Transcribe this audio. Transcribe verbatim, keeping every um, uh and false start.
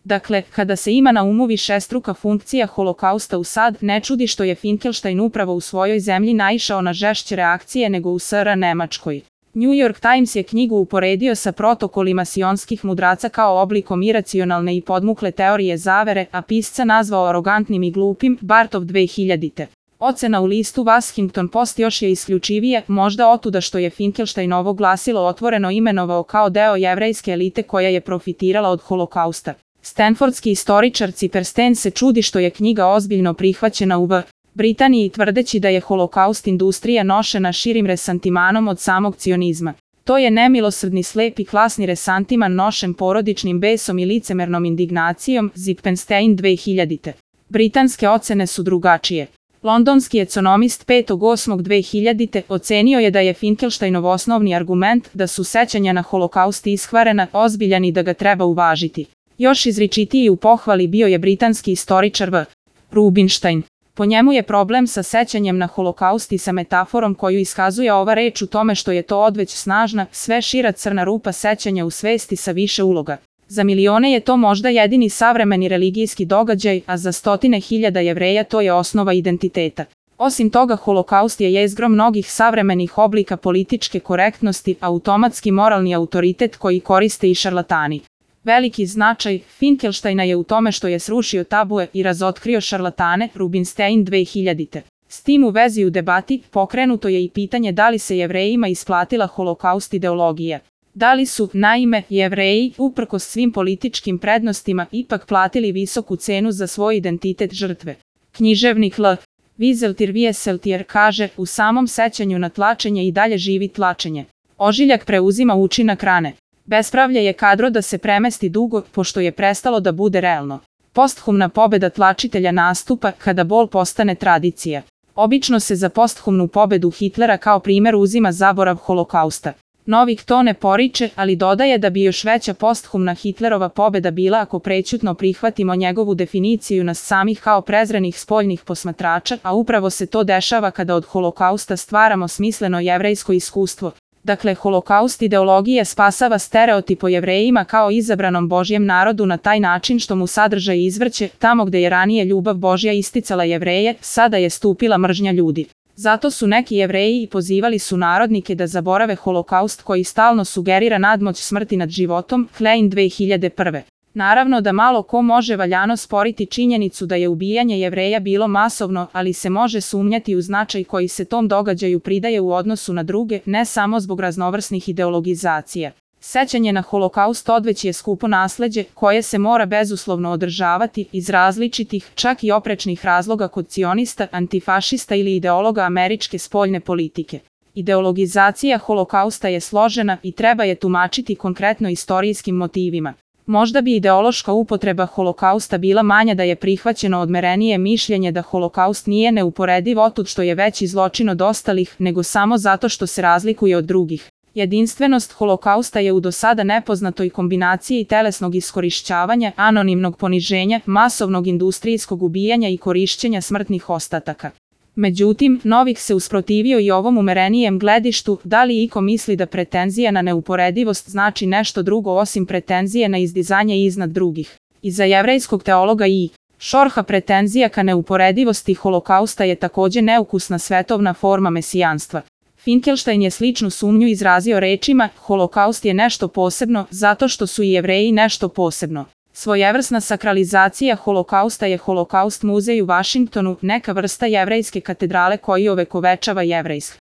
Dakle, kada se ima na umu višestruka funkcija holokausta u sad, ne čudi što je Finkelstein upravo u svojoj zemlji naišao na žešće reakcije nego u S R Nemačkoj. New York Times je knjigu uporedio sa protokolima sionskih mudraca kao oblikom iracionalne i podmukle teorije zavere, a pisca nazvao arogantnim i glupim, Bartov dve hiljadite. Ocena u listu Washington Post još je isključivije, možda otuda što je Finkelstein ovo glasilo otvoreno imenovao kao deo jevrejske elite koja je profitirala od holokausta. Stanfordski istoričar Cipper Stane se čudi što je knjiga ozbiljno prihvaćena u Britaniji tvrdeći da je holokaust industrija nošena širim resantimanom od samog cionizma. To je nemilosrdni slepi klasni resantiman nošen porodičnim besom i licemernom indignacijom, Zippenstein dve hiljadite. Britanske ocene su drugačije. Londonski ekonomist petog osmog dve hiljadite ocenio je da je Finkelsteinov osnovni argument da su sećanja na holokaust ishvarena ozbiljan i da ga treba uvažiti. Još izričitiji u pohvali bio je britanski istoričar V. Rubinstein. Po njemu je problem sa sećanjem na holokaust i sa metaforom koju iskazuje ova reč u tome što je to odveć snažna, sve šira crna rupa sećanja u svesti sa više uloga. Za milione je to možda jedini savremeni religijski događaj, a za stotine hiljada Jevreja to je osnova identiteta. Osim toga, holokaust je jezgro mnogih savremenih oblika političke korektnosti, automatski moralni autoritet koji koriste i šarlatani. Veliki značaj Finkelsteina je u tome što je srušio tabue i razotkrio šarlatane, Rubinstein dve hiljadite. S tim u vezi u debati pokrenuto je i pitanje da li se Jevrejima isplatila holokaust ideologija. Da li su, naime, Jevreji, uprkos svim političkim prednostima, ipak platili visoku cenu za svoj identitet žrtve. Književnik L. Wieseltier Wieseltier kaže, u samom sećanju na tlačenje i dalje živi tlačenje. Ožiljak preuzima učinak rane. Bespravlje je kadro da se premesti dugo, pošto je prestalo da bude realno. Posthumna pobeda tlačitelja nastupa kada bol postane tradicija. Obično se za posthumnu pobedu Hitlera kao primer uzima zaborav holokausta. Novik to ne poriče, ali dodaje da bi još veća posthumna Hitlerova pobeda bila ako prećutno prihvatimo njegovu definiciju nas samih kao prezrenih spoljnih posmatrača, a upravo se to dešava kada od holokausta stvaramo smisleno jevrejsko iskustvo. Dakle, holokaust ideologije spasava stereotip o Jevrejima kao izabranom Božjem narodu na taj način što mu sadržaj izvrće, tamo gde je ranije ljubav Božja isticala Jevreje, sada je stupila mržnja ljudi. Zato su neki Jevreji i pozivali su narodnike da zaborave holokaust koji stalno sugerira nadmoć smrti nad životom, Klein dve hiljade prve. Naravno da malo ko može valjano sporiti činjenicu da je ubijanje Jevreja bilo masovno, ali se može sumnjati u značaj koji se tom događaju pridaje u odnosu na druge, ne samo zbog raznovrsnih ideologizacija. Sećanje na holokaust odveć je skupo nasleđe, koje se mora bezuslovno održavati iz različitih, čak i oprečnih razloga kod cionista, antifašista ili ideologa američke spoljne politike. Ideologizacija holokausta je složena i treba je tumačiti konkretno istorijskim motivima. Možda bi ideološka upotreba holokausta bila manja da je prihvaćeno odmerenije mišljenje da holokaust nije neuporediv otud što je veći zločin od ostalih, nego samo zato što se razlikuje od drugih. Jedinstvenost holokausta je u do sada nepoznatoj kombinaciji telesnog iskorišćavanja, anonimnog poniženja, masovnog industrijskog ubijanja i korišćenja smrtnih ostataka. Međutim, Novik se usprotivio i ovom umerenijem gledištu, da li iko misli da pretenzija na neuporedivost znači nešto drugo osim pretenzije na izdizanje iznad drugih. I za jevrejskog teologa I. Šorha pretenzija ka neuporedivosti holokausta je takođe neukusna svetovna forma mesijanstva. Finkelstein je sličnu sumnju izrazio rečima, holokaust je nešto posebno, zato što su i Jevreji nešto posebno. Svojevrsna sakralizacija holokausta je Holokaust muzej u Vašingtonu, neka vrsta jevrejske katedrale koji ovekovečava jevrejsk.